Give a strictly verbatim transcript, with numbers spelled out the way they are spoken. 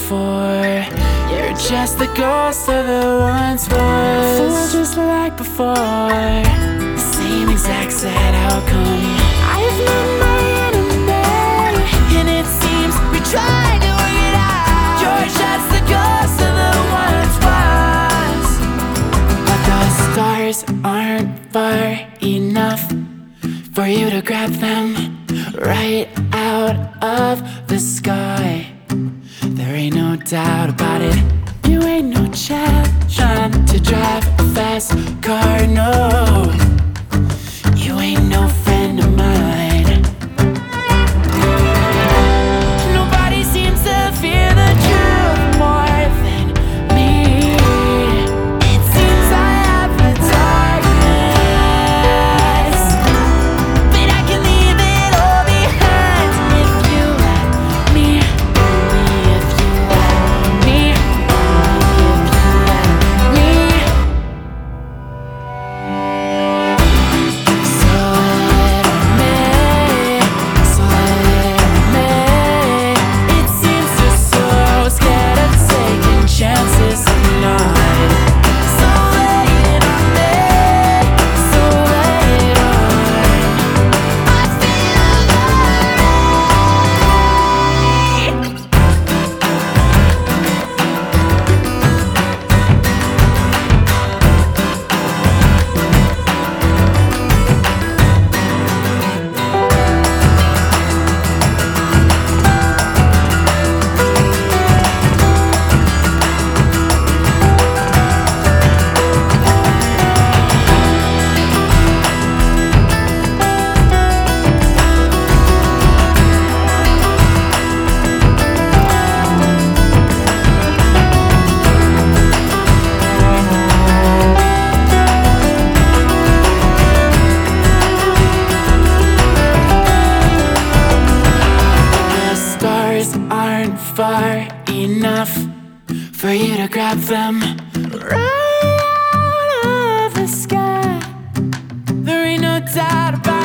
before. You're just the ghost of the once was. Fool just like before, the same exact sad outcome. I've met my enemy, and it seems we tried to work it out. You're just the ghost of the once was, but the stars aren't far enough for you to grab them right out of the sky. There ain't no doubt about it. You ain't no chap trying to drive a fast car, no. You ain't no friend of mine. Nobody seems to fear the truth more than me. It seems I have the darkness, but I can leave it all behind if you let me. Only if you let me. Only if you let me. So let me, so let me. It seems you're so scared of taking chances tonight. So let it on me, so let it on. I feel alright. The stars aren't far enough for you to grab them right out of the sky. There ain't no doubt about it.